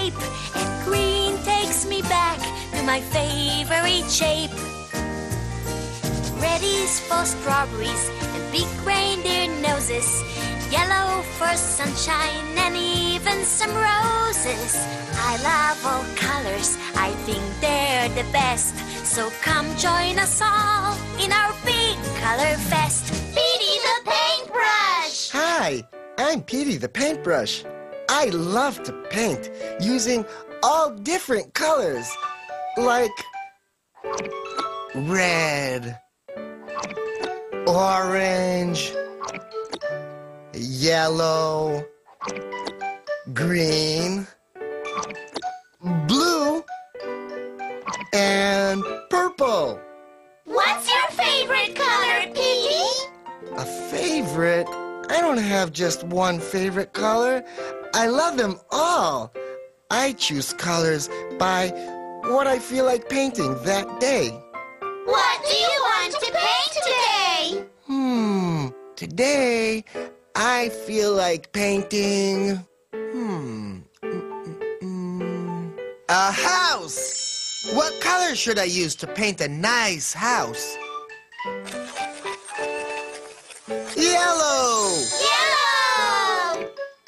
shape, and green takes me back to my favorite shape. Red is for strawberries and big reindeer noses. Yellow for sunshine and even some roses. I love all colors, I think they're the best. So come join us all in our big color fest. Petey the Paintbrush! Hi, I'm Petey the Paintbrush. I love to paint using all different colors, like red, orange, yellow, green, blue, and purple. What's your favorite color, Petey? A favorite? I don't have just one favorite color. I love them all. I choose colors by what I feel like painting that day. What do you want to paint today? Today I feel like painting, a house. What color should I use to paint a nice house? Yellow! Yellow!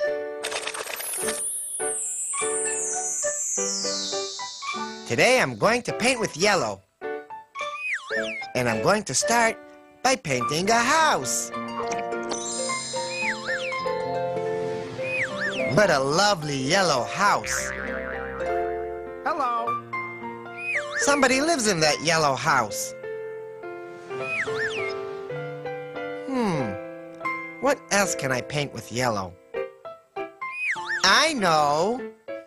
Today I'm going to paint with yellow. And I'm going to start by painting a house. But a lovely yellow house. Hello. Somebody lives in that yellow house. What else can I paint with yellow? I know!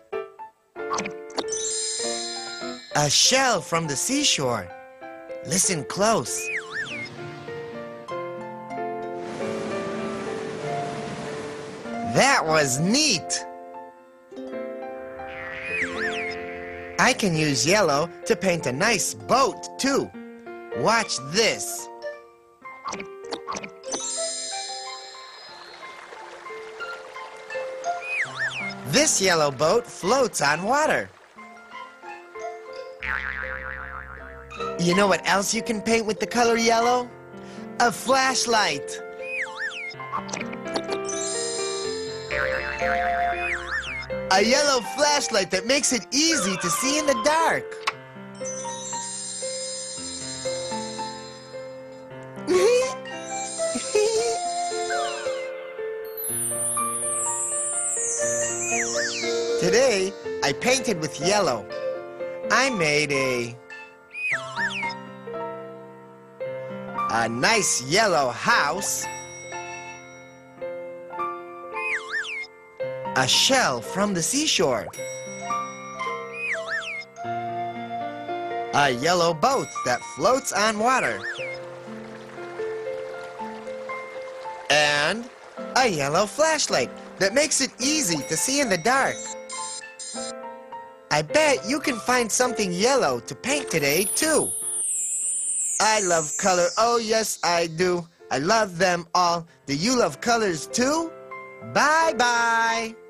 A shell from the seashore. Listen close. That was neat! I can use yellow to paint a nice boat, too. Watch this. This yellow boat floats on water. You know what else you can paint with the color yellow? A flashlight. A yellow flashlight that makes it easy to see in the dark. Today, I painted with yellow. I made a nice yellow house, a shell from the seashore, a yellow boat that floats on water, and a yellow flashlight that makes it easy to see in the dark. I bet you can find something yellow to paint today, too. I love color, oh yes I do. I love them all. Do you love colors too? Bye-bye.